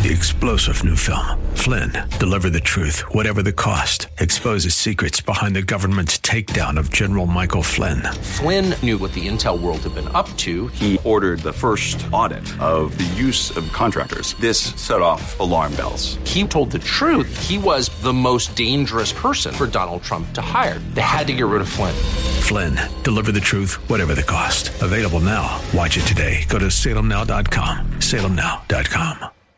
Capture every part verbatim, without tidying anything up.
The explosive new film, Flynn, deliver the truth, whatever the cost. Exposes secrets behind the government's takedown of General Michael Flynn. Flynn knew what the intel world had been up to. He ordered the first audit of the use of contractors. This set off alarm bells. He told the truth. He was the most dangerous person for Donald Trump to hire. They had to get rid of Flynn. Flynn, deliver the truth, whatever the cost. Available now. Watch it today. Go to salem now dot com. salem now dot com.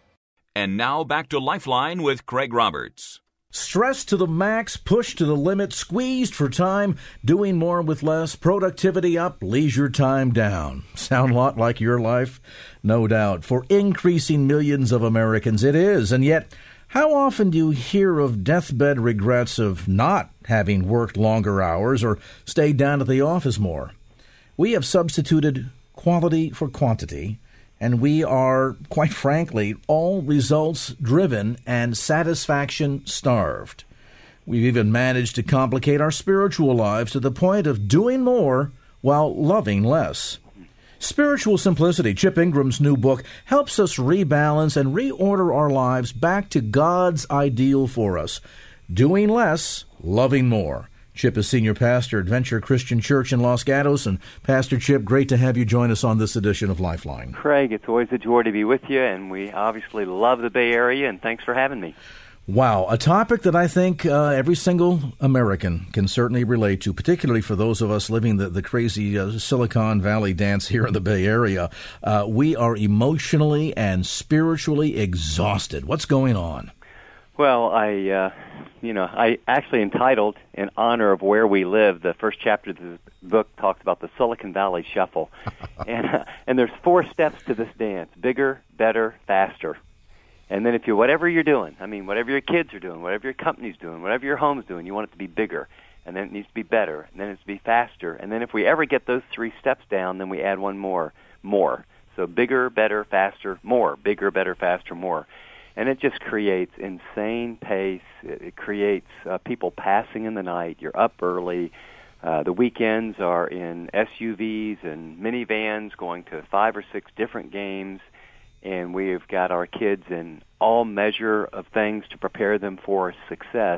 And now back to Lifeline with Craig Roberts. Stress to the max, push to the limit, squeezed for time, doing more with less, productivity up, leisure time down. Sound a lot like your life? No doubt. For increasing millions of Americans, it is. And yet, how often do you hear of deathbed regrets of not having worked longer hours or stayed down at the office more? We have substituted quality for quantity, and we are, quite frankly, all results-driven and satisfaction-starved. We've even managed to complicate our spiritual lives to the point of doing more while loving less. Spiritual Simplicity, Chip Ingram's new book, helps us rebalance and reorder our lives back to God's ideal for us. Doing less, loving more. Chip is senior pastor at Venture Christian Church in Los Gatos. And Pastor Chip, great to have you join us on this edition of Lifeline. Craig, it's always a joy to be with you, and we obviously love the Bay Area, and thanks for having me. Wow, a topic that I think uh, every single American can certainly relate to, particularly for those of us living the, the crazy uh, Silicon Valley dance here in the Bay Area. Uh, we are emotionally and spiritually exhausted. What's going on? Well, I, uh, you know, I actually entitled, in honor of where we live, the first chapter of the book talks about the Silicon Valley Shuffle. and uh, and there's four steps to this dance: bigger, better, faster. And then if you, whatever you're doing, I mean, whatever your kids are doing, whatever your company's doing, whatever your home's doing, you want it to be bigger. And then it needs to be better. And then it needs to be faster. And then if we ever get those three steps down, then we add one more, more. So bigger, better, faster, more. Bigger, better, faster, more. And it just creates insane pace. It, it creates uh, people passing in the night. You're up early. Uh, the weekends are in S U Vs and minivans going to five or six different games. And we've got our kids in all measure of things to prepare them for success.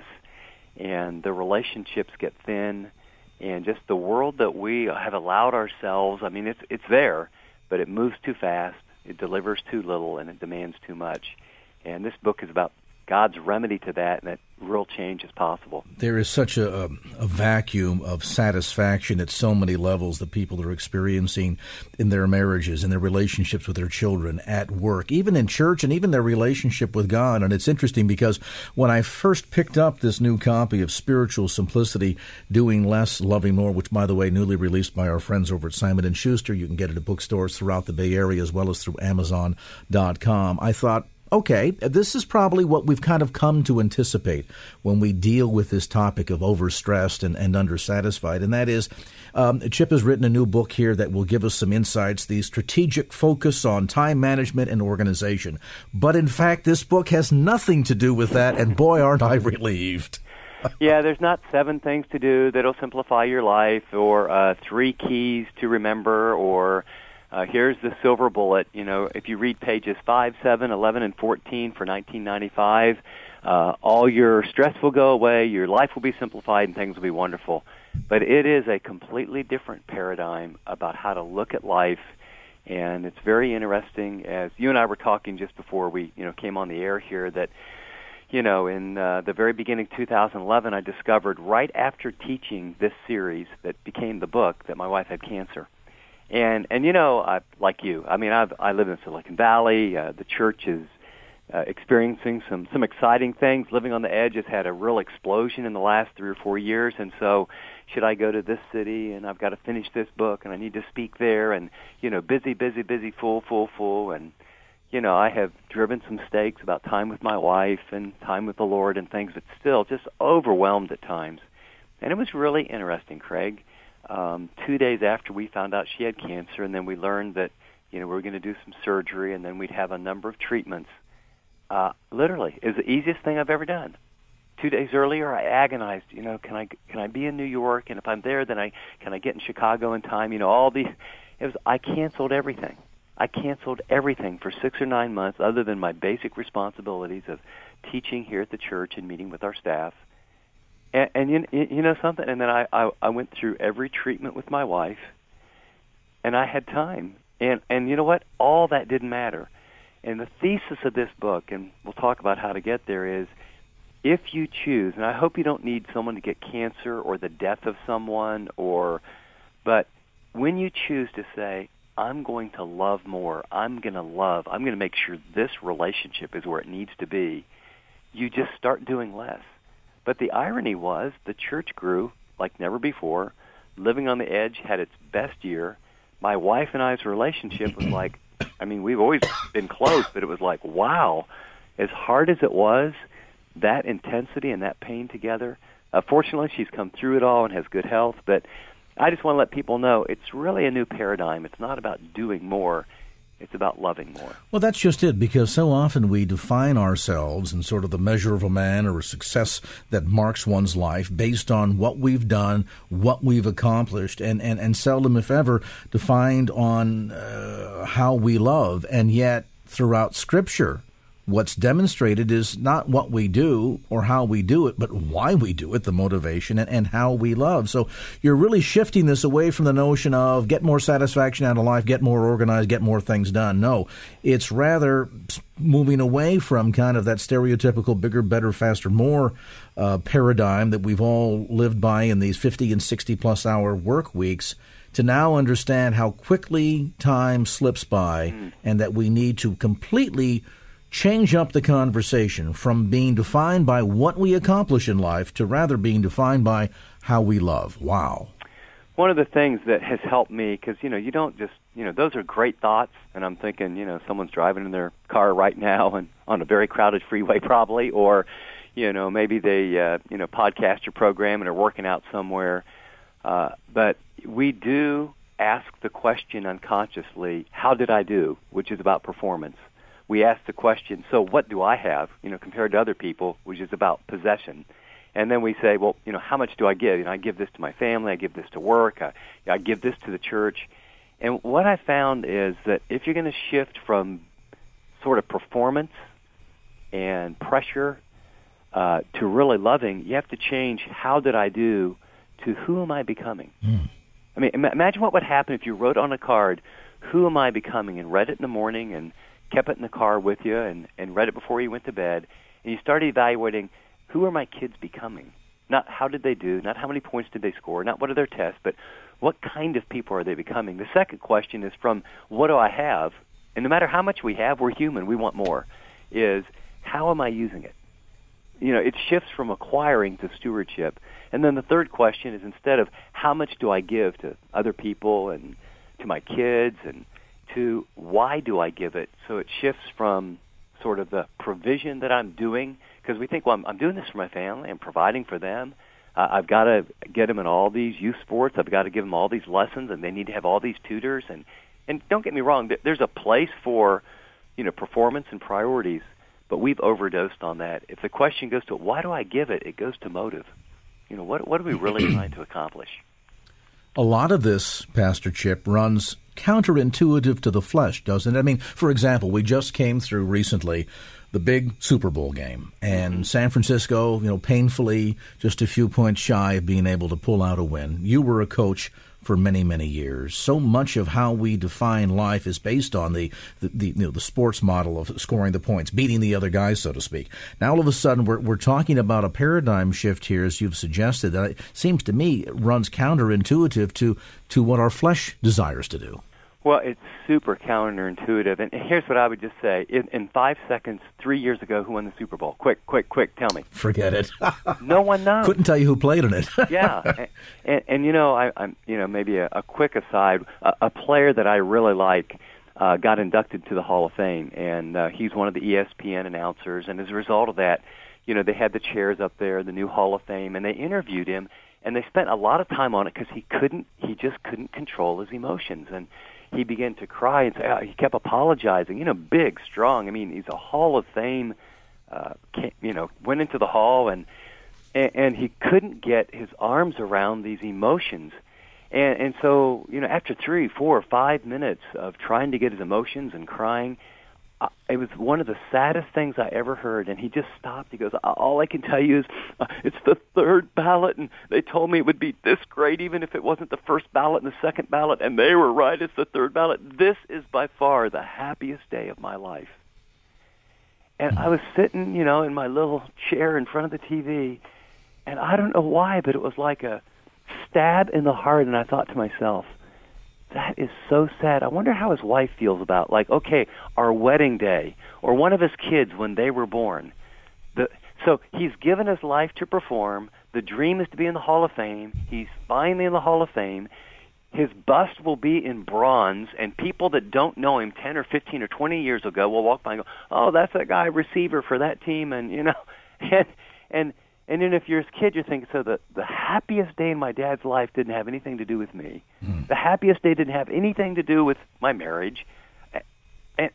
And the relationships get thin. And just the world that we have allowed ourselves, I mean, it's it's there, but it moves too fast, it delivers too little, and it demands too much. And this book is about God's remedy to that, and that real change is possible. There is such a, a vacuum of satisfaction at so many levels that people are experiencing in their marriages, in their relationships with their children, at work, even in church, and even their relationship with God. And it's interesting because when I first picked up this new copy of Spiritual Simplicity, Doing Less, Loving More, which, by the way, newly released by our friends over at Simon and Schuster, you can get it at bookstores throughout the Bay Area as well as through amazon dot com, I thought, okay, this is probably what we've kind of come to anticipate when we deal with this topic of overstressed and, and undersatisfied. And that is, um, Chip has written a new book here that will give us some insights, the strategic focus on time management and organization. But in fact, this book has nothing to do with that, and boy, aren't I relieved. Yeah, there's not seven things to do that'll simplify your life, or uh, three keys to remember, or Uh, here's the silver bullet. You know, if you read pages five, seven, eleven, and fourteen for nineteen ninety-five, uh, all your stress will go away, your life will be simplified, and things will be wonderful. But it is a completely different paradigm about how to look at life, and it's very interesting. As you and I were talking just before we, you know, came on the air here, that, you know, in uh, the very beginning of two thousand eleven, I discovered right after teaching this series that became the book that my wife had cancer. And, and you know, I, like you, I mean, I've, I live in Silicon Valley. Uh, the church is uh, experiencing some, some exciting things. Living on the Edge has had a real explosion in the last three or four years. And so should I go to this city, and I've got to finish this book, and I need to speak there, and, you know, busy, busy, busy, full, full, full. And, you know, I have driven some stakes about time with my wife and time with the Lord and things, but still just overwhelmed at times. And it was really interesting, Craig. Um, two days after we found out she had cancer, and then we learned that, you know, we were going to do some surgery, and then we'd have a number of treatments. Uh, literally, it was the easiest thing I've ever done. Two days earlier, I agonized. You know, can I can I be in New York? And if I'm there, then I can I get in Chicago in time? You know, all these. It was I canceled everything, I canceled everything for six or nine months other than my basic responsibilities of teaching here at the church and meeting with our staff. And, and you, you know something? And then I, I, I went through every treatment with my wife, and I had time. And, and you know what? All that didn't matter. And the thesis of this book, and we'll talk about how to get there, is if you choose, and I hope you don't need someone to get cancer or the death of someone, or, but when you choose to say, I'm going to love more, I'm going to love, I'm going to make sure this relationship is where it needs to be, you just start doing less. But the irony was the church grew like never before. Living on the Edge had its best year. My wife and I's relationship was like, I mean, we've always been close, but it was like, wow, as hard as it was, that intensity and that pain together. Uh, fortunately, she's come through it all and has good health, but I just want to let people know it's really a new paradigm. It's not about doing more. It's about loving more. Well, that's just it, because so often we define ourselves and sort of the measure of a man or a success that marks one's life based on what we've done, what we've accomplished, and, and, and seldom, if ever, defined on uh, how we love. And yet, throughout Scripture, what's demonstrated is not what we do or how we do it, but why we do it, the motivation, and, and how we love. So you're really shifting this away from the notion of get more satisfaction out of life, get more organized, get more things done. No, it's rather moving away from kind of that stereotypical bigger, better, faster, more uh, paradigm that we've all lived by in these fifty and sixty plus hour work weeks, to now understand how quickly time slips by mm. and that we need to completely change up the conversation from being defined by what we accomplish in life to rather being defined by how we love. Wow. One of the things that has helped me, because, you know, you don't just, you know, those are great thoughts, and I'm thinking, you know, someone's driving in their car right now and on a very crowded freeway probably, or, you know, maybe they, uh, you know, podcast your program and are working out somewhere. Uh, but we do ask the question unconsciously, how did I do, which is about performance. We ask the question, so what do I have, you know, compared to other people, which is about possession. And then we say, well, you know, how much do I give? You know, I give this to my family, I give this to work, I, I give this to the church. And what I found is that if you're going to shift from sort of performance and pressure uh, to really loving, you have to change how did I do to who am I becoming? Mm. I mean, imagine what would happen if you wrote on a card, who am I becoming, and read it in the morning and kept it in the car with you and, and read it before you went to bed, and you started evaluating who are my kids becoming? Not how did they do, not how many points did they score, not what are their tests, but what kind of people are they becoming? The second question is from what do I have? And no matter how much we have, we're human, we want more, is how am I using it? You know, it shifts from acquiring to stewardship. And then the third question is instead of how much do I give to other people and to my kids and to why do I give it? So it shifts from sort of the provision that I'm doing, because we think, well, I'm, I'm doing this for my family, I'm providing for them. Uh, I've got to get them in all these youth sports. I've got to give them all these lessons, and they need to have all these tutors. And, and don't get me wrong, there's a place for, you know, performance and priorities, but we've overdosed on that. If the question goes to why do I give it, it goes to motive. You know, what what are we really trying to accomplish? A lot of this, Pastor Chip, runs counterintuitive to the flesh, doesn't it? I mean, for example, we just came through recently the big Super Bowl game, and mm-hmm. San Francisco, you know, painfully just a few points shy of being able to pull out a win. You were a coach for many, many years. So much of how we define life is based on the, the, the, you know, the sports model of scoring the points, beating the other guys, so to speak. Now, all of a sudden, we're, we're talking about a paradigm shift here, as you've suggested, that it seems to me it runs counterintuitive to, to what our flesh desires to do. Well, it's super counterintuitive. And here's what I would just say. In, in five seconds, three years ago, who won the Super Bowl? Quick, quick, quick, tell me. Forget it. No one knows. Couldn't tell you who played in it. Yeah. And, and, and, you know, I, I'm, you know, maybe a, a quick aside, a, a player that I really like uh, got inducted to the Hall of Fame, and uh, he's one of the E S P N announcers. And as a result of that, you know, they had the chairs up there, the new Hall of Fame, and they interviewed him, and they spent a lot of time on it because he couldn't, he just couldn't control his emotions. And he began to cry and say, oh, he kept apologizing, you know, big, strong. I mean, he's a Hall of Fame, uh, you know, went into the Hall, and, and and he couldn't get his arms around these emotions. And, and so, you know, after three, four, or five minutes of trying to get his emotions and crying, uh, it was one of the saddest things I ever heard. And he just stopped. He goes, all I can tell you is uh, it's the third ballot, and they told me it would be this great even if it wasn't the first ballot and the second ballot, and they were right, it's the third ballot. This is by far the happiest day of my life. And I was sitting, you know, in my little chair in front of the T V, and I don't know why, but it was like a stab in the heart, and I thought to myself, that is so sad. I wonder how his wife feels about, like, okay, our wedding day, or one of his kids when they were born. The, so he's given his life to perform. The dream is to be in the Hall of Fame. He's finally in the Hall of Fame. His bust will be in bronze, and people that don't know him ten or fifteen or twenty years ago will walk by and go, oh, that's that guy receiver for that team, and, you know, and, and, And then if you're his kid, you're thinking, so the, the happiest day in my dad's life didn't have anything to do with me. Mm. The happiest day didn't have anything to do with my marriage. And,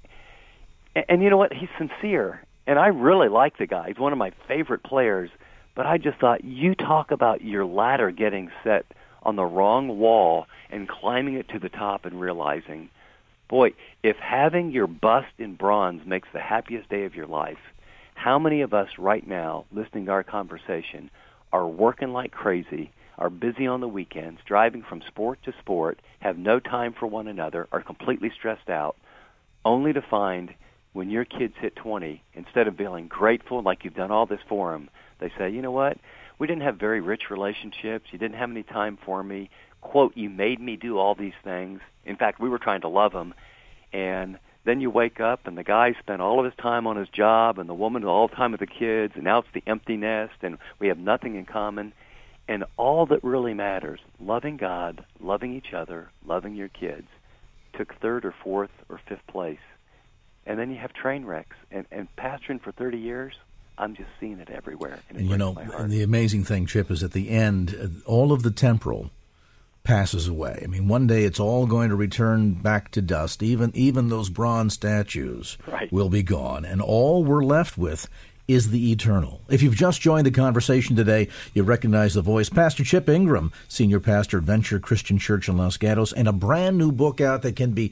and, and you know what? He's sincere. And I really like the guy. He's one of my favorite players. But I just thought, you talk about your ladder getting set on the wrong wall and climbing it to the top and realizing, boy, if having your bust in bronze makes the happiest day of your life, how many of us right now, listening to our conversation, are working like crazy, are busy on the weekends, driving from sport to sport, have no time for one another, are completely stressed out, only to find when your kids hit twenty, instead of feeling grateful like you've done all this for them, they say, you know what, we didn't have very rich relationships, you didn't have any time for me, quote, you made me do all these things. In fact, we were trying to love them, and then you wake up, and the guy spent all of his time on his job, and the woman all the time with the kids, and now it's the empty nest, and we have nothing in common. And all that really matters, loving God, loving each other, loving your kids, took third or fourth or fifth place. And then you have train wrecks. And, and pastoring for thirty years, I'm just seeing it everywhere. And, it and you know, and the amazing thing, Chip, is at the end, all of the temporal passes away. I mean, one day it's all going to return back to dust. Even even those bronze statues right. will be gone, and all we're left with is the eternal. If you've just joined the conversation today, you recognize the voice. Pastor Chip Ingram, senior pastor at Venture Christian Church in Los Gatos, and a brand new book out that can be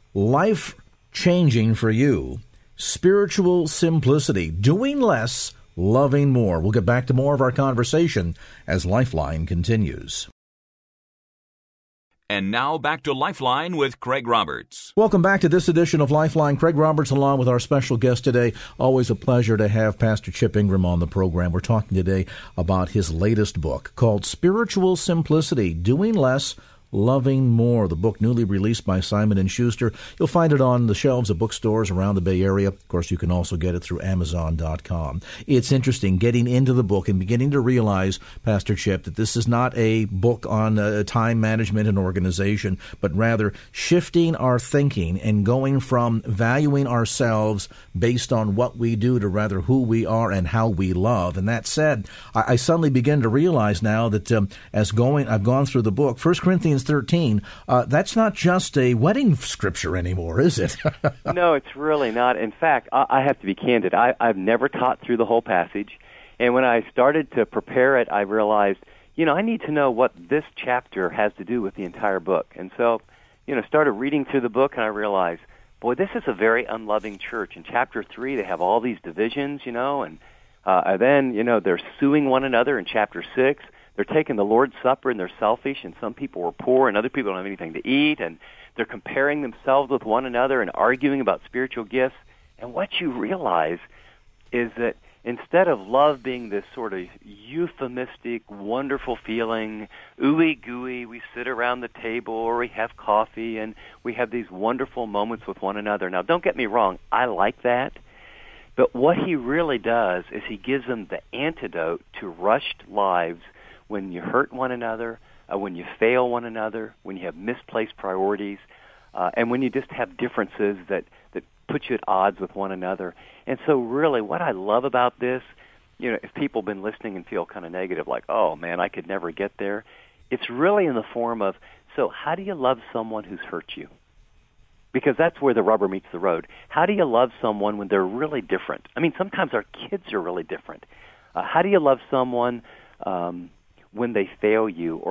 life-changing for you, Spiritual Simplicity, Doing Less, Loving More. We'll get back to more of our conversation as Lifeline continues. And now back to Lifeline with Craig Roberts. Welcome back to this edition of Lifeline. Craig Roberts along with our special guest today. Always a pleasure to have Pastor Chip Ingram on the program. We're talking today about his latest book called Spiritual Simplicity, Doing Less, Loving More, the book newly released by Simon and Schuster. You'll find it on the shelves of bookstores around the Bay Area. Of course, you can also get it through Amazon dot com. It's interesting getting into the book and beginning to realize, Pastor Chip, that this is not a book on uh, time management and organization, but rather shifting our thinking and going from valuing ourselves based on what we do to rather who we are and how we love. And that said, I, I suddenly begin to realize now that um, as going, I've gone through the book, First Corinthians thirteen, uh, that's not just a wedding scripture anymore, is it? No, it's really not. In fact, I, I have to be candid. I, I've never taught through the whole passage. And when I started to prepare it, I realized, you know, I need to know what this chapter has to do with the entire book. And so, you know, started reading through the book, and I realized, boy, this is a very unloving church. In chapter three, they have all these divisions, you know, and, uh, and then, you know, they're suing one another in chapter six. They're taking the Lord's Supper, and they're selfish, and some people are poor, and other people don't have anything to eat, and they're comparing themselves with one another and arguing about spiritual gifts. And what you realize is that instead of love being this sort of euphemistic, wonderful feeling, ooey gooey, we sit around the table or we have coffee, and we have these wonderful moments with one another. Now, don't get me wrong, I like that. But what he really does is he gives them the antidote to rushed lives when you hurt one another, uh, when you fail one another, when you have misplaced priorities, uh, and when you just have differences that, that put you at odds with one another. And so really what I love about this, you know, if people have been listening and feel kind of negative, like, oh, man, I could never get there, it's really in the form of, so how do you love someone who's hurt you? Because that's where the rubber meets the road. How do you love someone when they're really different? I mean, sometimes our kids are really different. Uh, how do you love someone um, when they fail you, or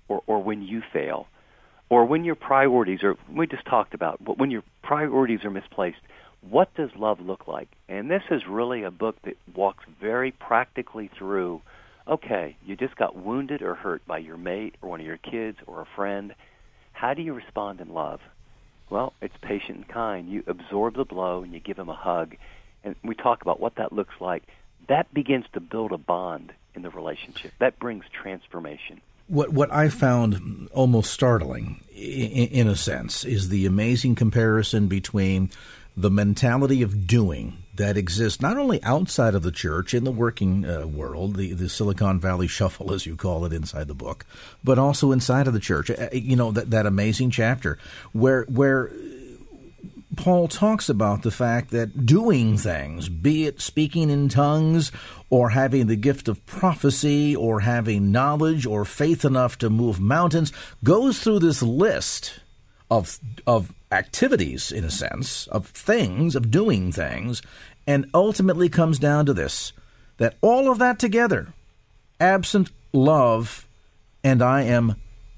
or, or when you fail, or when your priorities are, we just talked about, but when your priorities are misplaced, what does love look like? And this is really a book that walks very practically through, okay, you just got wounded or hurt by your mate or one of your kids or a friend. How do you respond in love? Well, it's patient and kind. You absorb the blow and you give them a hug. And we talk about what that looks like. That begins to build a bond in the relationship. That brings transformation. What what I found almost startling, in, in a sense, is the amazing comparison between the mentality of doing that exists not only outside of the church, in the working uh, world, the, the Silicon Valley shuffle, as you call it inside the book, but also inside of the church. Uh, you know, that, that amazing chapter where where Paul talks about the fact that doing things, be it speaking in tongues or having the gift of prophecy or having knowledge or faith enough to move mountains, goes through this list of of activities, in a sense, of things, of doing things, and ultimately comes down to this, that all of that together, absent love, and I am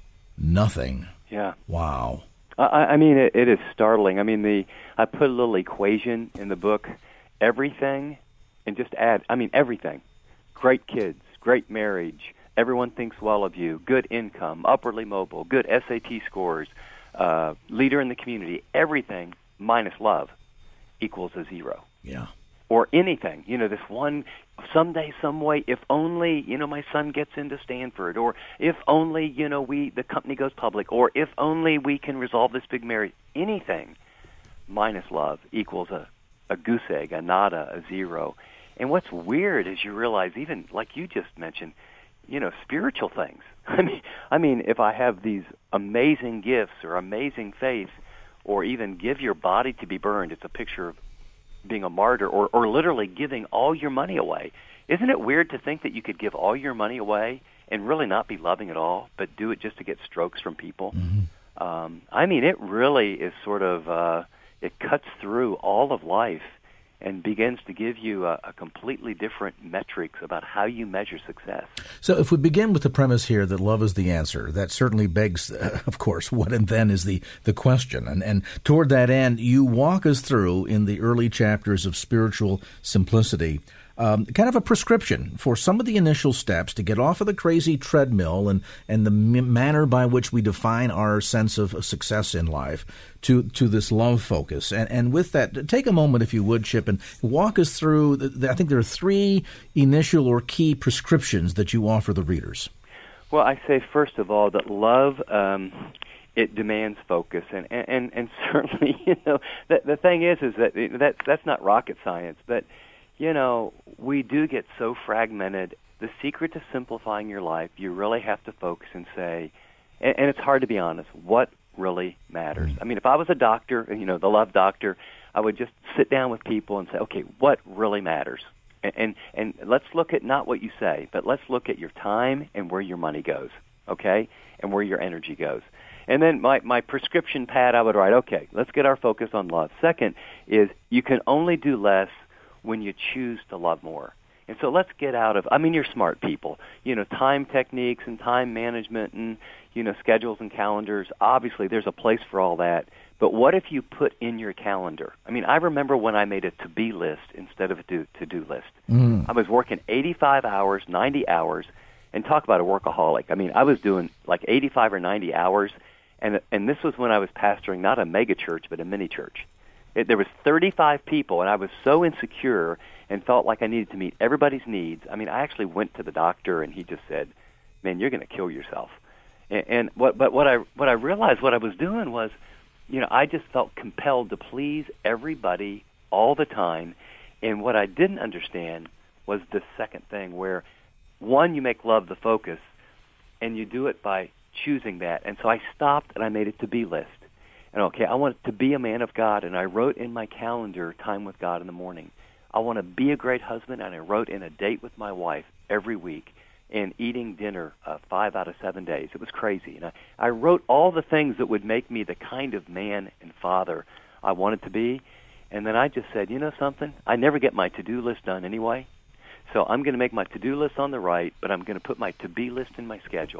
nothing. Yeah. Wow. I, I mean, it, it is startling. I mean, the I put a little equation in the book, everything, and just add, I mean, everything. Great kids, great marriage, everyone thinks well of you, good income, upwardly mobile, good S A T scores, uh, leader in the community, everything minus love equals a zero. Yeah. Or anything, you know, this one, someday, some way, if only, you know, my son gets into Stanford, or if only, you know, we, the company goes public, or if only we can resolve this big marriage, anything minus love equals a, a goose egg, a nada, a zero. And what's weird is you realize, even like you just mentioned, you know, spiritual things. I mean, I mean, if I have these amazing gifts or amazing faith, or even give your body to be burned, it's a picture of being a martyr, or, or literally giving all your money away. Isn't it weird to think that you could give all your money away and really not be loving at all, but do it just to get strokes from people? Mm-hmm. Um, I mean, it really is sort of, uh, it cuts through all of life and begins to give you a, a completely different metrics about how you measure success. So if we begin with the premise here that love is the answer, that certainly begs, uh, of course, what and then is the, the question. And, and toward that end, you walk us through in the early chapters of Spiritual Simplicity Um, kind of a prescription for some of the initial steps to get off of the crazy treadmill and, and the m- manner by which we define our sense of success in life to, to this love focus. And, and with that, take a moment, if you would, Chip, and walk us through, the, the, I think there are three initial or key prescriptions that you offer the readers. Well, I say, first of all, that love, um, it demands focus. And, and, and certainly, you know, the, the thing is, is that that's, that's not rocket science, but you know, we do get so fragmented. The secret to simplifying your life, you really have to focus and say, and, and it's hard to be honest, what really matters? I mean, if I was a doctor, you know, the love doctor, I would just sit down with people and say, okay, what really matters? And, and, and let's look at not what you say, but let's look at your time and where your money goes, okay, and where your energy goes. And then my, my prescription pad, I would write, okay, let's get our focus on love. Second is you can only do less when you choose to love more. And so let's get out of, I mean, you're smart people, you know, time techniques and time management and, you know, schedules and calendars. Obviously, there's a place for all that. But what if you put in your calendar? I mean, I remember when I made a to-be list instead of a to- to-do list. Mm. I was working eighty-five hours, ninety hours, and talk about a workaholic. I mean, I was doing like eighty-five or ninety hours, and and this was when I was pastoring not a mega church, but a mini church. It, there was thirty-five people, and I was so insecure and felt like I needed to meet everybody's needs. I mean, I actually went to the doctor, and he just said, "Man, you're going to kill yourself." And, and what, but what I what I realized what I was doing was, you know, I just felt compelled to please everybody all the time. And what I didn't understand was the second thing, where one, you make love the focus, and you do it by choosing that. And so I stopped and I made a to-be list. And okay, I want to be a man of God, and I wrote in my calendar time with God in the morning. I want to be a great husband, and I wrote in a date with my wife every week, and eating dinner uh, five out of seven days. It was crazy. And I, I wrote all the things that would make me the kind of man and father I wanted to be. And then I just said, you know something? I never get my to-do list done anyway. So I'm going to make my to-do list on the right, but I'm going to put my to-be list in my schedule.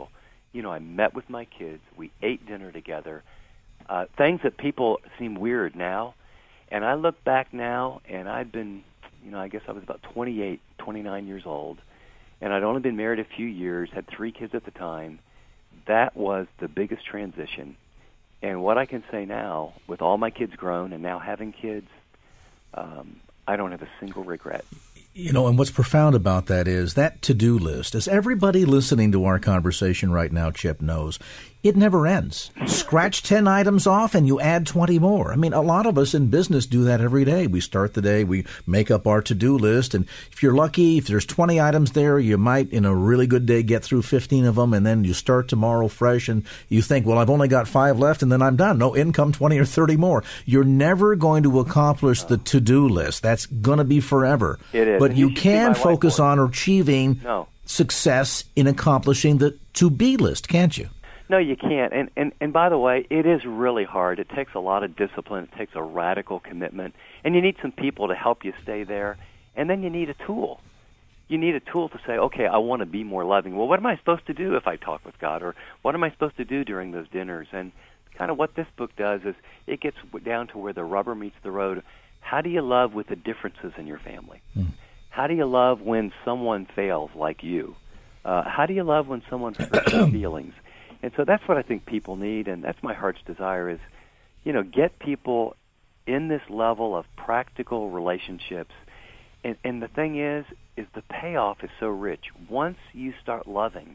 You know, I met with my kids. We ate dinner together. Uh, things that people seem weird now. And I look back now, and I'd been, you know, I guess I was about twenty-eight, twenty-nine years old, and I'd only been married a few years, had three kids at the time. That was the biggest transition. And what I can say now, with all my kids grown and now having kids, um, I don't have a single regret. You know, and what's profound about that is that to-do list, as everybody listening to our conversation right now, Chip, knows, it never ends. Scratch ten items off and you add twenty more. I mean, a lot of us in business do that every day. We start the day, we make up our to-do list, and if you're lucky, if there's twenty items there, you might, in a really good day, get through fifteen of them, and then you start tomorrow fresh, and you think, well, I've only got five left, and then I'm done. No, in come twenty or thirty more. You're never going to accomplish the to-do list. That's going to be forever. It is. But and you, you can focus on achieving no. success in accomplishing the to-be list, can't you? No, you can't. And, and and by the way, it is really hard. It takes a lot of discipline. It takes a radical commitment. And you need some people to help you stay there. And then you need a tool. You need a tool to say, okay, I want to be more loving. Well, what am I supposed to do if I talk with God? Or what am I supposed to do during those dinners? And kind of what this book does is it gets down to where the rubber meets the road. How do you love with the differences in your family? Mm. How do you love when someone fails like you? Uh, how do you love when someone hurts your feelings? And so that's what I think people need, and that's my heart's desire is, you know, get people in this level of practical relationships. And, and the thing is, is the payoff is so rich. Once you start loving,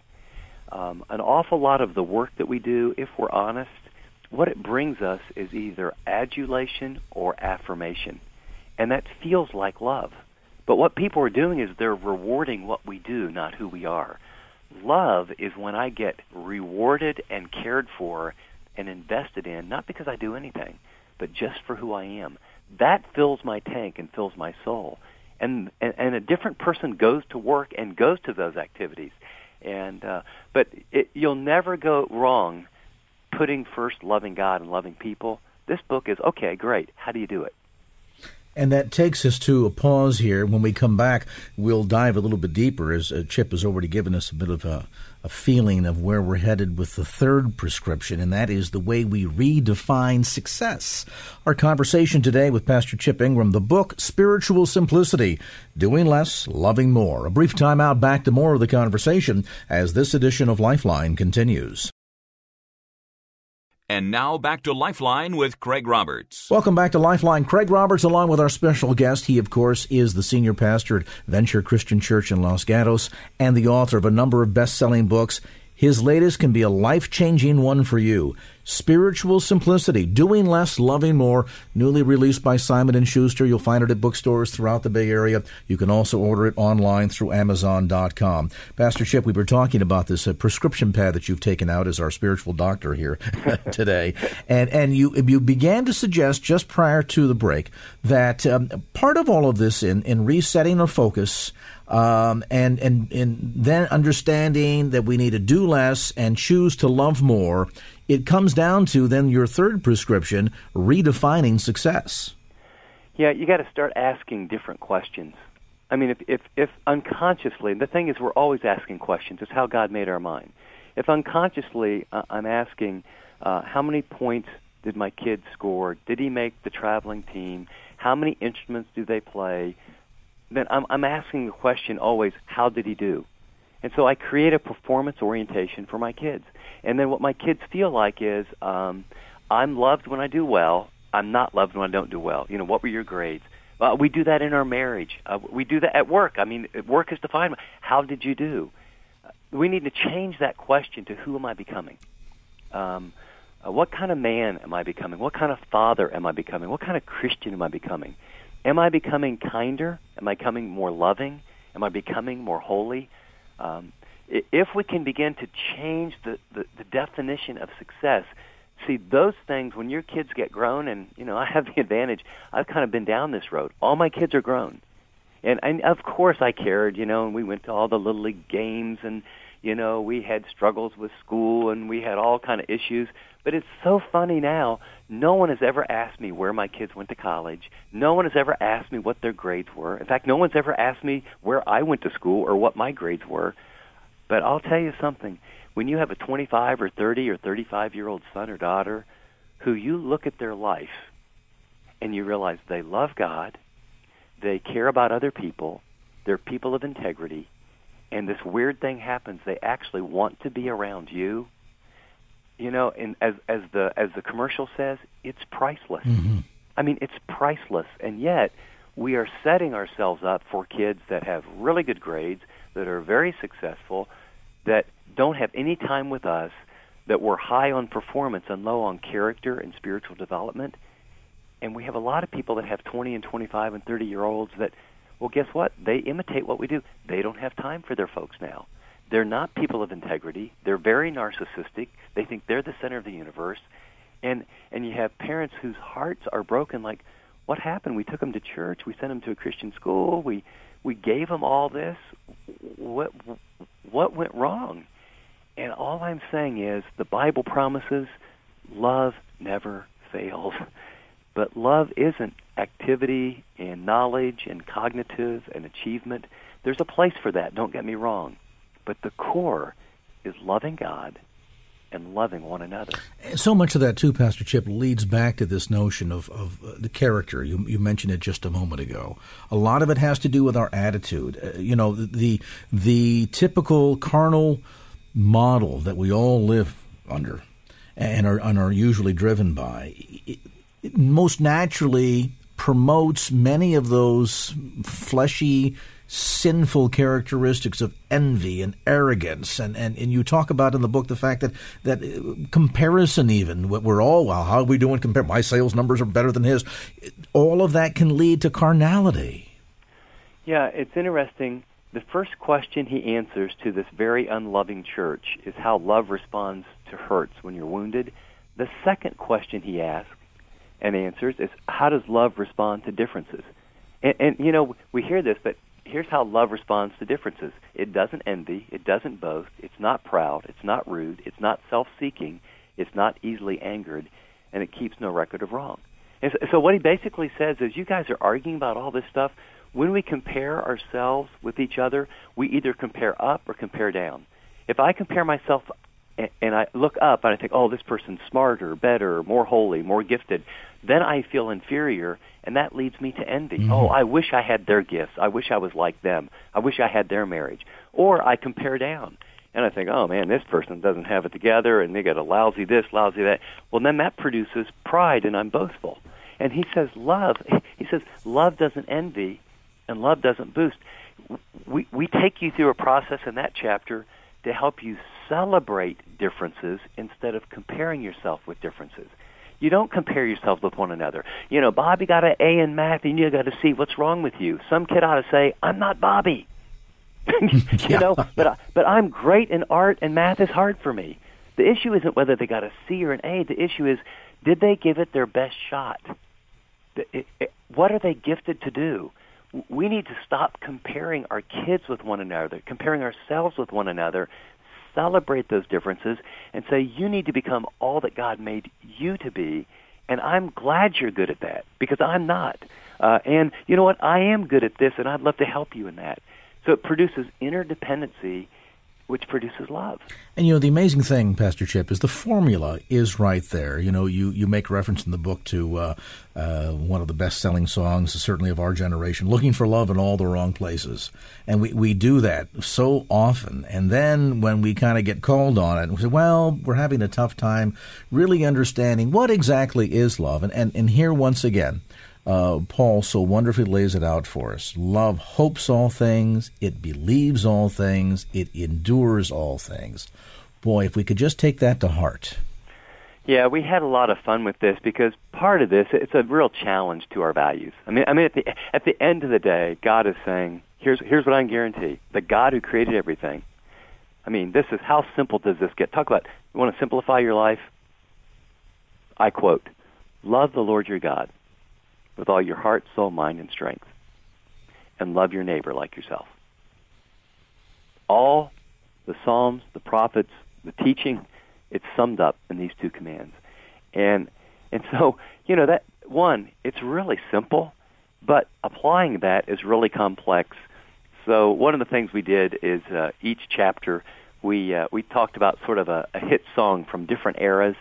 um, an awful lot of the work that we do, if we're honest, what it brings us is either adulation or affirmation. And that feels like love. But what people are doing is they're rewarding what we do, not who we are. Love is when I get rewarded and cared for and invested in, not because I do anything, but just for who I am. That fills my tank and fills my soul. And and, and a different person goes to work and goes to those activities. And uh, but it, you'll never go wrong putting first loving God and loving people. This book is, okay, great. How do you do it? And that takes us to a pause here. When we come back, we'll dive a little bit deeper, as uh, Chip has already given us a bit of a, a feeling of where we're headed with the third prescription, and that is the way we redefine success. Our conversation today with Pastor Chip Ingram, the book, Spiritual Simplicity, Doing Less, Loving More. A brief time out, back to more of the conversation as this edition of Lifeline continues. And now back to Lifeline with Craig Roberts. Welcome back to Lifeline. Craig Roberts, along with our special guest. He, of course, is the senior pastor at Venture Christian Church in Los Gatos and the author of a number of best-selling books. His latest can be a life-changing one for you. Spiritual Simplicity, Doing Less, Loving More, newly released by Simon and Schuster. You'll find it at bookstores throughout the Bay Area. You can also order it online through Amazon dot com. Pastor Chip, we were talking about this uh, prescription pad that you've taken out as our spiritual doctor here today. And and you you began to suggest just prior to the break that um, part of all of this in, in resetting our focus Um, and, and, and then understanding that we need to do less and choose to love more, it comes down to then your third prescription, redefining success. Yeah, you got to start asking different questions. I mean, if, if, if unconsciously, the thing is we're always asking questions. It's how God made our mind. If unconsciously uh, I'm asking, uh, how many points did my kid score? Did he make the traveling team? How many instruments do they play? Then I'm, I'm asking the question always, how did he do? And so I create a performance orientation for my kids. And then what my kids feel like is, um, I'm loved when I do well. I'm not loved when I don't do well. You know, what were your grades? Uh, we do that in our marriage. Uh, we do that at work. I mean, work is defined. How did you do? Uh, we need to change that question to who am I becoming? Um, uh, what kind of man am I becoming? What kind of father am I becoming? What kind of Christian am I becoming? Am I becoming kinder? Am I becoming more loving? Am I becoming more holy? Um, if we can begin to change the, the, the definition of success, see, those things, when your kids get grown, and, you know, I have the advantage, I've kind of been down this road. All my kids are grown. And, and of course I cared, you know, and we went to all the Little League games, and, you know, we had struggles with school, and we had all kind of issues. But it's so funny now, no one has ever asked me where my kids went to college. No one has ever asked me what their grades were. In fact, no one's ever asked me where I went to school or what my grades were. But I'll tell you something. When you have a twenty-five or thirty or thirty-five-year-old son or daughter who you look at their life and you realize they love God, they care about other people, they're people of integrity, and this weird thing happens, they actually want to be around you, you know, and as as the as the commercial says, it's priceless. Mm-hmm. I mean, it's priceless. And yet, we are setting ourselves up for kids that have really good grades, that are very successful, that don't have any time with us, that we're high on performance and low on character and spiritual development. And we have a lot of people that have twenty and twenty-five and thirty-year-olds that, well, guess what? They imitate what we do. They don't have time for their folks now. They're not people of integrity. They're very narcissistic. They think they're the center of the universe. And and you have parents whose hearts are broken, like, what happened? We took them to church. We sent them to a Christian school. We we gave them all this. What what went wrong? And all I'm saying is the Bible promises love never fails. But love isn't activity and knowledge and cognitive and achievement. There's a place for that, don't get me wrong. But the core is loving God and loving one another. So much of that, too, Pastor Chip, leads back to this notion of, of uh, the character. You, you mentioned it just a moment ago. A lot of it has to do with our attitude. Uh, you know, the the typical carnal model that we all live under and are, and are usually driven by, it, it most naturally promotes many of those fleshy, sinful characteristics of envy and arrogance. And, and, and you talk about in the book the fact that, that comparison even, we're all, well, how are we doing compared? My sales numbers are better than his. All of that can lead to carnality. Yeah, it's interesting. The first question he answers to this very unloving church is how love responds to hurts when you're wounded. The second question he asks and answers is how does love respond to differences? And, and you know, we hear this, but here's how love responds to differences. It doesn't envy. It doesn't boast. It's not proud. It's not rude. It's not self-seeking. It's not easily angered. And it keeps no record of wrong. And so, so what he basically says is you guys are arguing about all this stuff. When we compare ourselves with each other, we either compare up or compare down. If I compare myself and, and I look up and I think, oh, this person's smarter, better, more holy, more gifted, then I feel inferior, and that leads me to envy. Mm-hmm. Oh, I wish I had their gifts. I wish I was like them. I wish I had their marriage. Or I compare down, and I think, oh, man, this person doesn't have it together, and they got a lousy this, lousy that. Well, then that produces pride, and I'm boastful. And he says love, he says love doesn't envy, and love doesn't boost. We, we take you through a process in that chapter to help you celebrate differences instead of comparing yourself with differences. You don't compare yourselves with one another. You know, Bobby got an A in math, and you got to see what's wrong with you. Some kid ought to say, I'm not Bobby. you yeah. know, but, I, but I'm great in art, and math is hard for me. The issue isn't whether they got a C or an A. The issue is, did they give it their best shot? It, it, it, what are they gifted to do? We need to stop comparing our kids with one another, comparing ourselves with one another, celebrate those differences, and say, you need to become all that God made you to be, and I'm glad you're good at that, because I'm not. Uh, and you know what? I am good at this, and I'd love to help you in that. So it produces interdependency, which produces love. And, you know, the amazing thing, Pastor Chip, is the formula is right there. You know, you, you make reference in the book to uh, uh, one of the best-selling songs, certainly of our generation, Looking for Love in All the Wrong Places. And we, we do that so often. And then when we kind of get called on it, we say, well, we're having a tough time really understanding what exactly is love. And, and, and here, once again, Uh, Paul so wonderfully lays it out for us. Love hopes all things, it believes all things, it endures all things. Boy, if we could just take that to heart. Yeah, we had a lot of fun with this because part of this, it's a real challenge to our values. I mean, I mean, at the at the end of the day, God is saying, here's here's what I can guarantee: the God who created everything. I mean, this is how simple does this get? Talk about you want to simplify your life. I quote, "Love the Lord your God with all your heart, soul, mind, and strength, and love your neighbor like yourself." All the Psalms, the prophets, the teaching, it's summed up in these two commands. And and so, you know, that one, it's really simple, but applying that is really complex. So one of the things we did is uh, each chapter we uh, we talked about sort of a, a hit song from different eras,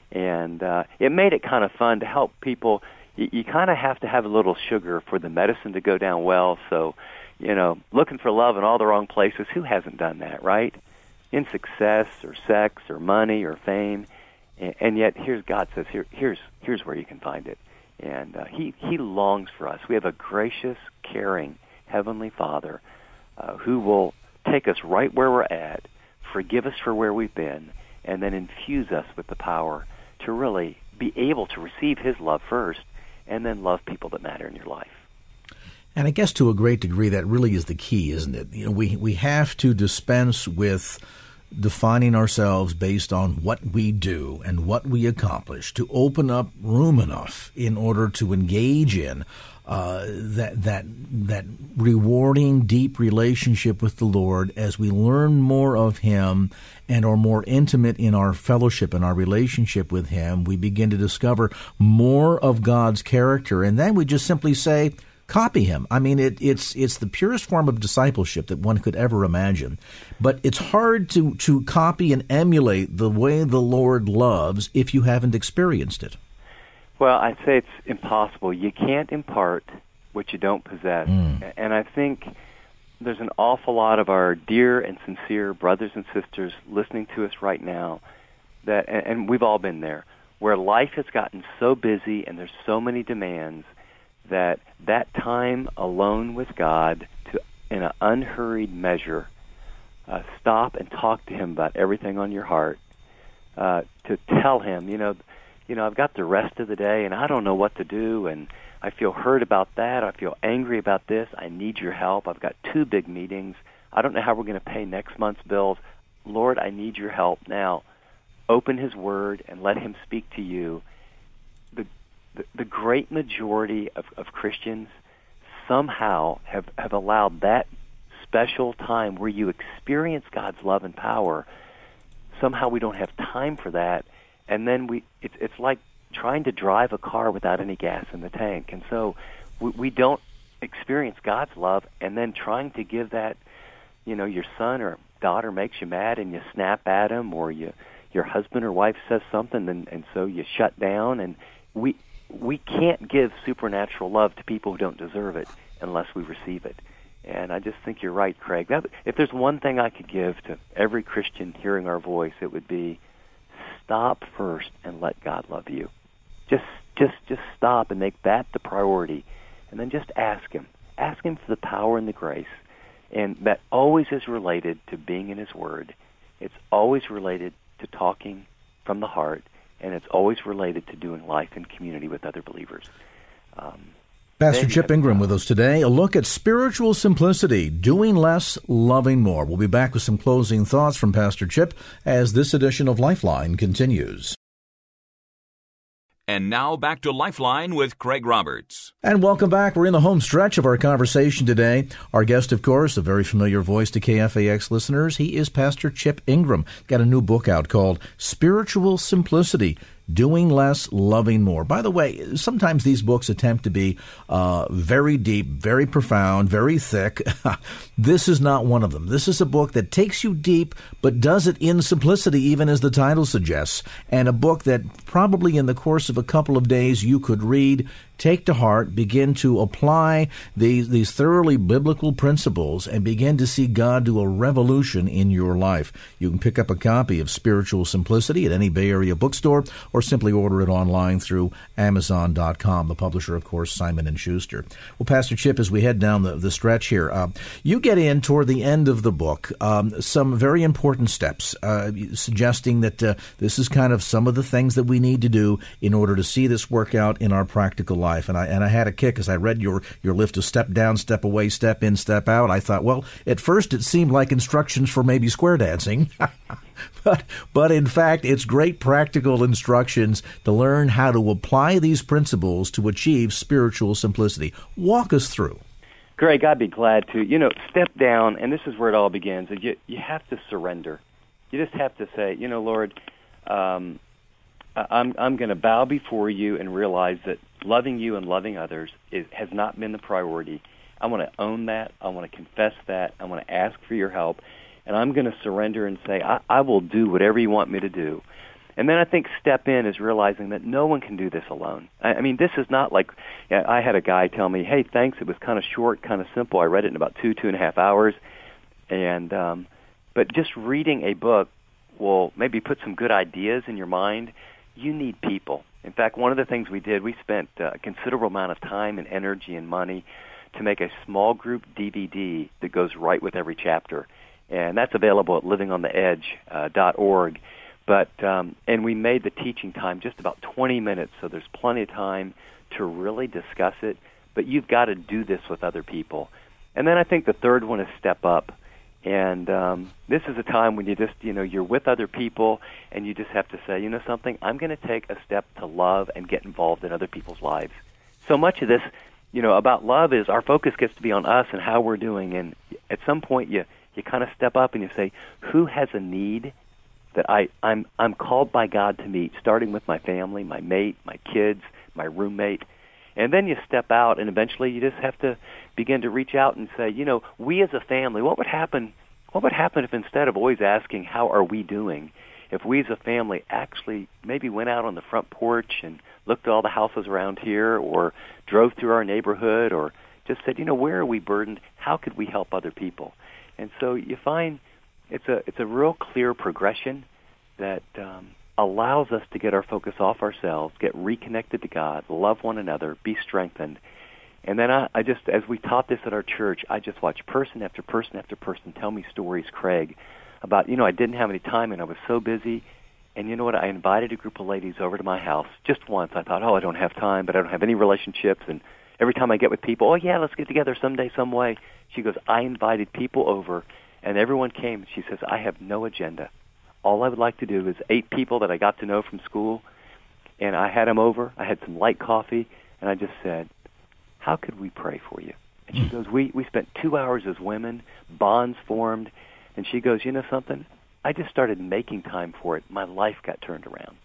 and uh, it made it kind of fun to help people. You, you kind of have to have a little sugar for the medicine to go down well. So, you know, looking for love in all the wrong places, who hasn't done that, right? In success or sex or money or fame, and, and yet here's God says, here, here's here's where you can find it. And uh, he, he longs for us. We have a gracious, caring Heavenly Father uh, who will take us right where we're at, forgive us for where we've been, and then infuse us with the power to really be able to receive His love first and then love people that matter in your life. And I guess to a great degree that really is the key, isn't it? You know, we, we have to dispense with defining ourselves based on what we do and what we accomplish, to open up room enough in order to engage in uh, that that that rewarding, deep relationship with the Lord as we learn more of Him and are more intimate in our fellowship and our relationship with Him. We begin to discover more of God's character, and then we just simply say, copy Him. I mean, it, it's it's the purest form of discipleship that one could ever imagine. But it's hard to, to copy and emulate the way the Lord loves if you haven't experienced it. Well, I'd say it's impossible. You can't impart what you don't possess. Mm. And I think there's an awful lot of our dear and sincere brothers and sisters listening to us right now, that, and we've all been there, where life has gotten so busy and there's so many demands that that time alone with God, to in an unhurried measure, uh, stop and talk to Him about everything on your heart, uh, to tell Him, you know, you know, I've got the rest of the day and I don't know what to do, and I feel hurt about that, I feel angry about this, I need your help, I've got two big meetings, I don't know how we're going to pay next month's bills. Lord, I need your help now. Open His Word and let Him speak to you. The The, the great majority of, of Christians somehow have, have allowed that special time where you experience God's love and power. Somehow we don't have time for that, and then we it's it's like trying to drive a car without any gas in the tank. And so we, we don't experience God's love, and then trying to give that, you know, your son or daughter makes you mad and you snap at him, or you your husband or wife says something, and, and so you shut down, and we we can't give supernatural love to people who don't deserve it unless we receive it. And I just think you're right, Craig. That, if there's one thing I could give to every Christian hearing our voice, it would be stop first and let God love you. Just just just stop and make that the priority, and then just ask Him. Ask Him for the power and the grace. And that always is related to being in His Word. It's always related to talking from the heart, and it's always related to doing life in community with other believers. Um, Pastor Chip Ingram with us today. A look at spiritual simplicity, doing less, loving more. We'll be back with some closing thoughts from Pastor Chip as this edition of Lifeline continues. And now back to Lifeline with Craig Roberts. And welcome back. We're in the home stretch of our conversation today. Our guest, of course, a very familiar voice to K F A X listeners. He is Pastor Chip Ingram. Got a new book out called Spiritual Simplicity, Doing Less, Loving More. By the way, sometimes these books attempt to be uh, very deep, very profound, very thick. This is not one of them. This is a book that takes you deep, but does it in simplicity, even as the title suggests. And a book that probably in the course of a couple of days you could read, take to heart, begin to apply these, these thoroughly biblical principles, and begin to see God do a revolution in your life. You can pick up a copy of Spiritual Simplicity at any Bay Area bookstore, or simply order it online through Amazon dot com. The publisher, of course, Simon and Schuster. Well, Pastor Chip, as we head down the, the stretch here, uh, you get in toward the end of the book um, some very important steps, uh, suggesting that uh, this is kind of some of the things that we need to do in order to see this work out in our practical life. And I and I had a kick as I read your, your list of step down, step away, step in, step out. I thought, well, at first it seemed like instructions for maybe square dancing. But, but in fact, it's great practical instructions to learn how to apply these principles to achieve spiritual simplicity. Walk us through. Greg, I'd be glad to. You know, step down, and this is where it all begins. You, you have to surrender. You just have to say, you know, Lord, um, I'm, I'm going to bow before you and realize that loving you and loving others is, has not been the priority. I want to own that. I want to confess that. I want to ask for your help. And I'm going to surrender and say, I, I will do whatever you want me to do. And then I think step in is realizing that no one can do this alone. I, I mean, this is not like, I had a guy tell me, hey, thanks, it was kind of short, kind of simple. I read it in about two, two and a half hours. And um, but just reading a book will maybe put some good ideas in your mind. You need people. In fact, one of the things we did, we spent a considerable amount of time and energy and money to make a small group D V D that goes right with every chapter. And that's available at living on the edge dot org. But um, and we made the teaching time just about twenty minutes, so there's plenty of time to really discuss it. But you've got to do this with other people. And then I think the third one is step up. And um, this is a time when you just, you know, you're with other people, and you just have to say, you know something, I'm going to take a step to love and get involved in other people's lives. So much of this, you know, about love is our focus gets to be on us and how we're doing. And at some point, you you kind of step up and you say, who has a need that I, I'm I'm called by God to meet, starting with my family, my mate, my kids, my roommate. And then you step out, and eventually you just have to begin to reach out and say, you know, we as a family, what would happen What would happen if instead of always asking, how are we doing, if we as a family actually maybe went out on the front porch and looked at all the houses around here, or drove through our neighborhood, or just said, you know, where are we burdened? How could we help other people? And so you find it's a it's a real clear progression that um, allows us to get our focus off ourselves, get reconnected to God, love one another, be strengthened. And then I, I just, as we taught this at our church, I just watched person after person after person tell me stories, Craig, about, you know, I didn't have any time and I was so busy. And you know what? I invited a group of ladies over to my house just once. I thought, oh, I don't have time, but I don't have any relationships. And every time I get with people, oh, yeah, let's get together someday, some way. She goes, I invited people over, and everyone came. She says, I have no agenda. All I would like to do is eight people that I got to know from school, and I had them over. I had some light coffee, and I just said, how could we pray for you? And she goes, we, we spent two hours as women, bonds formed, and she goes, you know something? I just started making time for it. My life got turned around.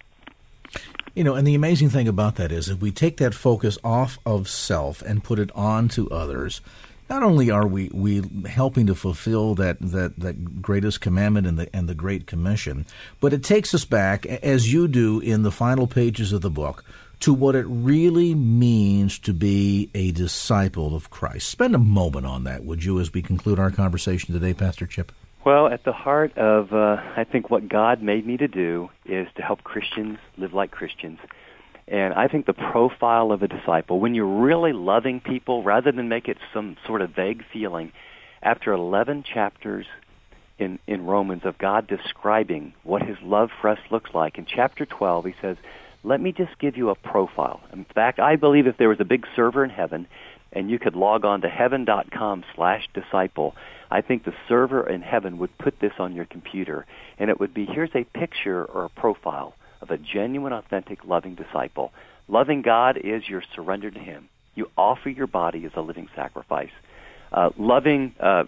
You know, and the amazing thing about that is if we take that focus off of self and put it on to others, not only are we, we helping to fulfill that, that, that greatest commandment and the, and the Great Commission, but it takes us back, as you do in the final pages of the book, to what it really means to be a disciple of Christ. Spend a moment on that, would you, as we conclude our conversation today, Pastor Chip? Well, at the heart of, uh, I think, what God made me to do is to help Christians live like Christians. And I think the profile of a disciple, when you're really loving people, rather than make it some sort of vague feeling, after eleven chapters in, in Romans of God describing what his love for us looks like, in chapter twelve he says, let me just give you a profile. In fact, I believe if there was a big server in heaven and you could log on to heaven.com slash disciple, I think the server in heaven would put this on your computer, and it would be, here's a picture or a profile of a genuine, authentic, loving disciple. Loving God is your surrender to him. You offer your body as a living sacrifice. Uh, loving uh,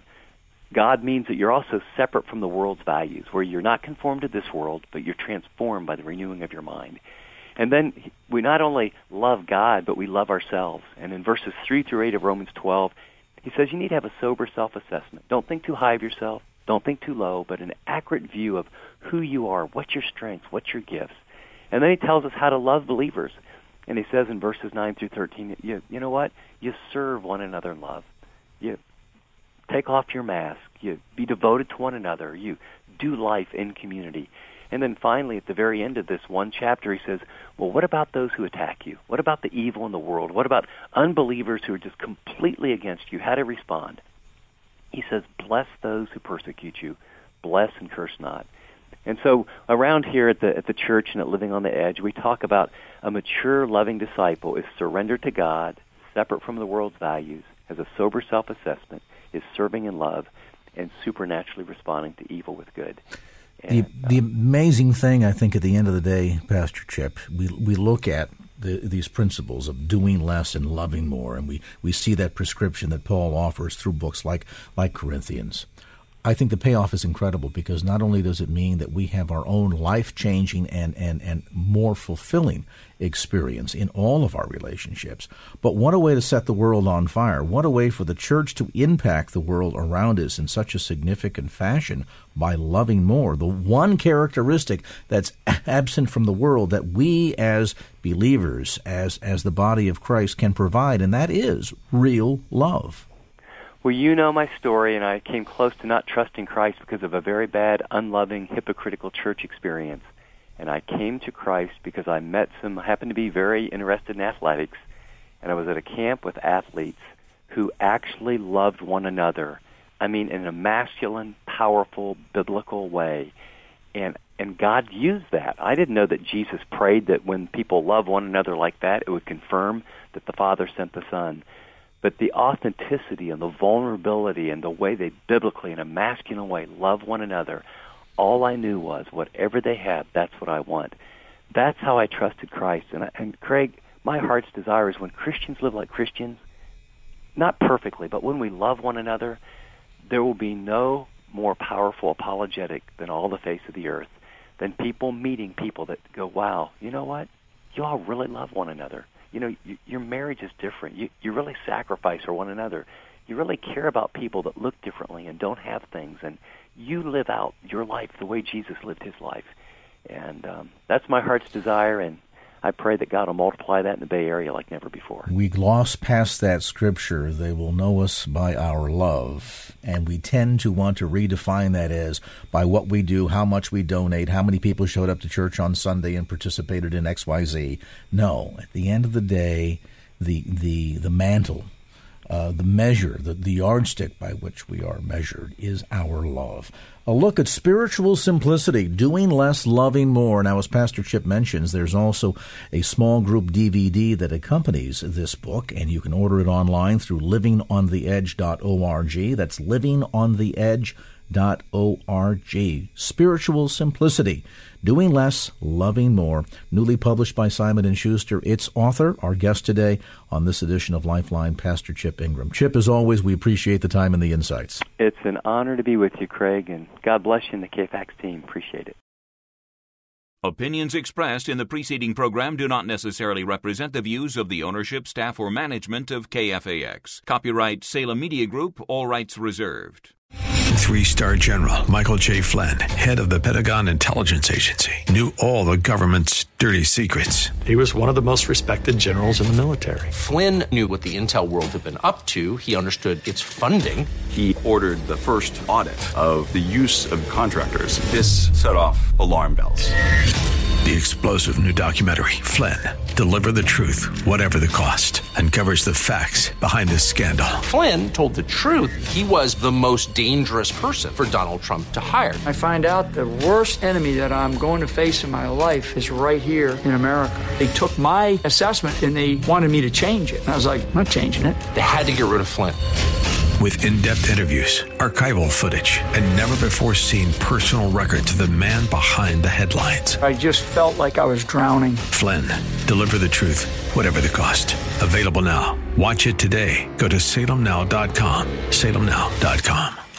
God means that you're also separate from the world's values, where you're not conformed to this world, but you're transformed by the renewing of your mind. And then we not only love God, but we love ourselves. And in verses three through eight of Romans twelve, he says you need to have a sober self-assessment. Don't think too high of yourself. Don't think too low, but an accurate view of who you are, what's your strengths, what's your gifts. And then he tells us how to love believers. And he says in verses nine through thirteen, you, you know what? You serve one another in love. You take off your mask. You be devoted to one another. You do life in community. And then finally, at the very end of this one chapter, he says, well, what about those who attack you? What about the evil in the world? What about unbelievers who are just completely against you? How to respond? He says, bless those who persecute you. Bless and curse not. And so around here at the at the church and at Living on the Edge, we talk about a mature, loving disciple is surrendered to God, separate from the world's values, has a sober self-assessment, is serving in love, and supernaturally responding to evil with good. And, the, the amazing thing, I think, at the end of the day, Pastor Chip, we we look at the, these principles of doing less and loving more, and we, we see that prescription that Paul offers through books like like Corinthians. I think the payoff is incredible, because not only does it mean that we have our own life-changing and, and, and more fulfilling experience in all of our relationships, but what a way to set the world on fire. What a way for the church to impact the world around us in such a significant fashion by loving more. The one characteristic that's absent from the world that we as believers, as, as the body of Christ, can provide, and that is real love. Well, you know my story, and I came close to not trusting Christ because of a very bad, unloving, hypocritical church experience. And I came to Christ because I met some, happened to be very interested in athletics, and I was at a camp with athletes who actually loved one another. I mean, in a masculine, powerful, biblical way. And and God used that. I didn't know that Jesus prayed that when people love one another like that, it would confirm that the Father sent the Son. But the authenticity and the vulnerability and the way they biblically, in a masculine way, love one another, all I knew was whatever they had, that's what I want. That's how I trusted Christ. And, I, and Craig, my heart's desire is when Christians live like Christians, not perfectly, but when we love one another, there will be no more powerful apologetic than all the face of the earth, than people meeting people that go, wow, you know what? You all really love one another. You know, you, your marriage is different. You, you really sacrifice for one another. You really care about people that look differently and don't have things. And you live out your life the way Jesus lived his life. And um, that's my heart's desire, and I pray that God will multiply that in the Bay Area like never before. We gloss past that scripture, they will know us by our love, and we tend to want to redefine that as by what we do, how much we donate, how many people showed up to church on Sunday and participated in X Y Z. No, at the end of the day, the the, the mantle, uh, the measure, the, the yardstick by which we are measured is our love. A look at spiritual simplicity, doing less, loving more. Now, as Pastor Chip mentions, there's also a small group D V D that accompanies this book, and you can order it online through living on the edge dot org. That's living on the edge dot org. Spiritual simplicity, doing less, loving more. Newly published by Simon and Schuster. Its author, our guest today on this edition of Lifeline, Pastor Chip Ingram. Chip, as always, we appreciate the time and the insights. It's an honor to be with you, Craig, and God bless you and the K F A X team. Appreciate it. Opinions expressed in the preceding program do not necessarily represent the views of the ownership, staff, or management of K F A X. Copyright Salem Media Group, all rights reserved. Three-star General Michael J. Flynn, head of the Pentagon Intelligence Agency, knew all the government's dirty secrets. He was one of the most respected generals in the military. Flynn knew what the intel world had been up to. He understood its funding. He ordered the first audit of the use of contractors. This set off alarm bells. The explosive new documentary, Flynn, Deliver the Truth, Whatever the Cost, uncovers the facts behind this scandal. Flynn told the truth. He was the most dangerous person for Donald Trump to hire. I find out the worst enemy that I'm going to face in my life is right here in America. They took my assessment and they wanted me to change it. And I was like, I'm not changing it. They had to get rid of Flynn. With in-depth interviews, archival footage, and never-before-seen personal records of the man behind the headlines. I just felt like I was drowning. Flynn, Deliver the Truth, Whatever the Cost. Available now. Watch it today. Go to salem now dot com. salem now dot com.